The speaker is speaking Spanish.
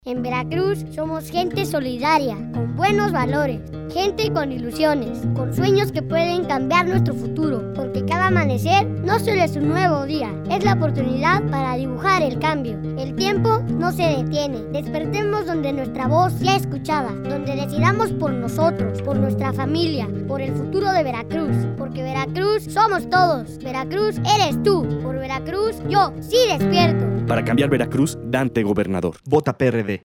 En Veracruz somos gente solidaria, con buenos valores, gente con ilusiones, con sueños que pueden cambiar nuestro futuro, porque cada amanecer no solo es un nuevo día, es la oportunidad para dibujar el cambio. El tiempo no se detiene, despertemos donde nuestra voz sea escuchada, donde decidamos por nosotros, por nuestra familia, por el futuro de Veracruz, porque Veracruz somos todos, Veracruz eres tú, por Veracruz yo sí despierto. Para cambiar Veracruz, Dante Gobernador. Vota PRD.